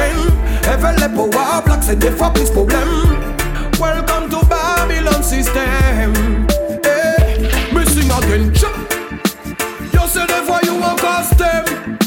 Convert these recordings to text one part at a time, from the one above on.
haine. Elle veut les power black, c'est des fois plus problème. Welcome to Babylon system. Hey, missing again. Yo, c'est des voyous en costume.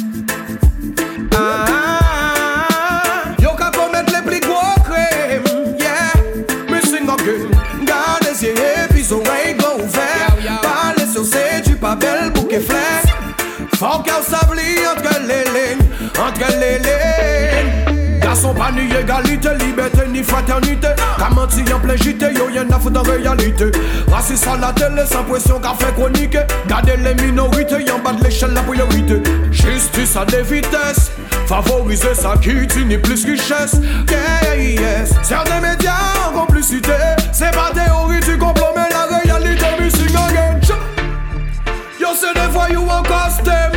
Yo, qu'à commettre les plus gros crimes. Yeah, missing again. Garde les yeux et puis oreilles go ouverts. Parler sur c'est du pas belle bouquet flair. Faut qu'elle s'ablie entre les lignes. Entre les lignes. Garçon pas ni égalité, liberté ni fraternité. Qu'a menti en plein JT, yo y'en a foutre en réalité. Raciste à la télé sans pression qu'a fait chronique. Garder les minorités, y'en bas de l'échelle la priorité. Justice à des vitesses, favoriser sa qui ni plus richesse. Yeah, yes. Certains médias en complicité. C'est pas théorie du complot mais la réalité missing again. Yo c'est des voyous en costume.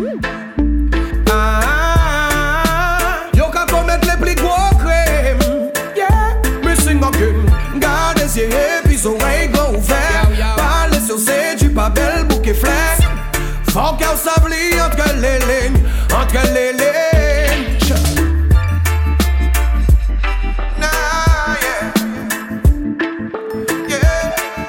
Garde les yeux et puis oreilles go ouverts. Parler sur c'est du pas belle bouquet flair. Faut qu'elle s'ablie entre les lignes. Entre les lignes. Nah, yeah. Yeah.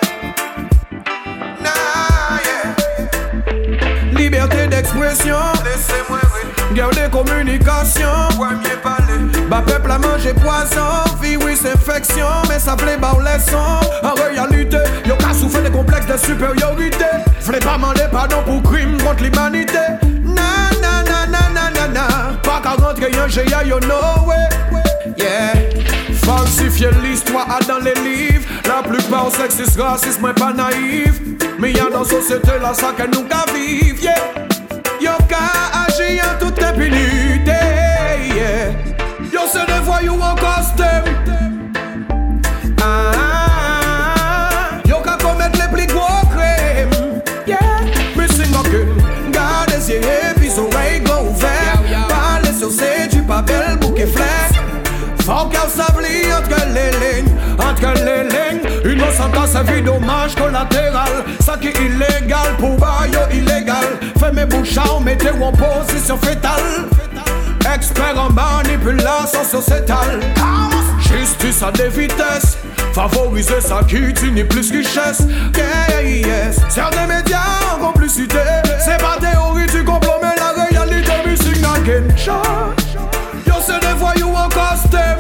Nah, yeah. Liberté d'expression. Laissez-moi guerre de communication. Premier parler. Bas peuple a mangé poison. Virus, infection, mais ça plaît bas les sons. En réalité, y'a qu'à souffrir des complexes de supériorité. V'lez pas demander pardon pour crime contre l'humanité. Na na na na na na na. Pas qu'à rentrer y'a GIA, you know way. Yeah. Falsifier l'histoire dans les livres. La plupart sexistes, racistes, mais pas naïfs. Mais y'a dans la société là ça que nous qu'à vivre. Yeah. Y'a qu'à agir en toute impunité. Yeah. Yo c'est des voyous en costume. Yo qu'à commettre les plus gros crimes. Yeah, missing again. Garde les yeux et puis oreilles go ouverts. Parler sur c'est du pas belle bouquet flair. Faut qu'elle s'ablie entre les lignes. Entre les lignes. Innocent à sa vie dommage collatéral. Ça qui est illégal pour bail illégal. Fais mes bouches à mettez en position fétale. Expert en manipulation sociétale. Justice à des vitesses. Favoriser sa qui ni plus richesse. Yeah, yes. Certains médias en complicité. C'est pas théorie du complot mais la réalité missing again. Yo c'est des voyous en costume.